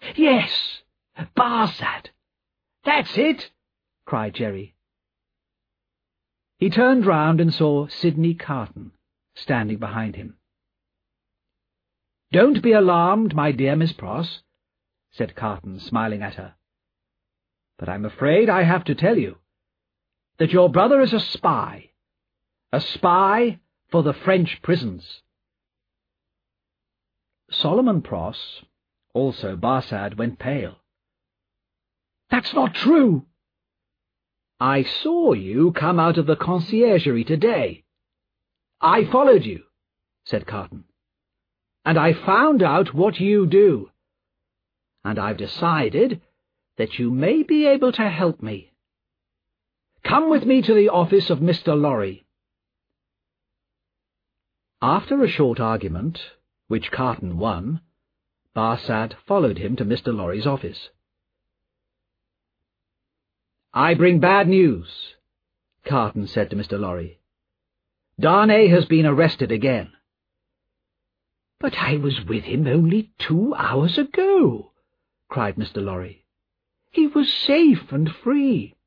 Yes, Barsad. That's it, cried Jerry. He turned round and saw Sidney Carton standing behind him. "Don't be alarmed, my dear Miss Pross," said Carton, smiling at her. "But I'm afraid I have to tell you that your brother is a spy for the French prisons." Solomon Pross, also Barsad, went pale. "That's not true." "I saw you come out of the conciergerie today. I followed you," said Carton, "and I found out what you do, and I've decided that you may be able to help me. Come with me to the office of Mr. Lorry." After a short argument, which Carton won, Barsad followed him to Mr. Lorry's office. "I bring bad news," Carton said to Mr. Lorry. "Darnay has been arrested again." "But I was with him only 2 hours ago," cried Mr. Lorry. "He was safe and free."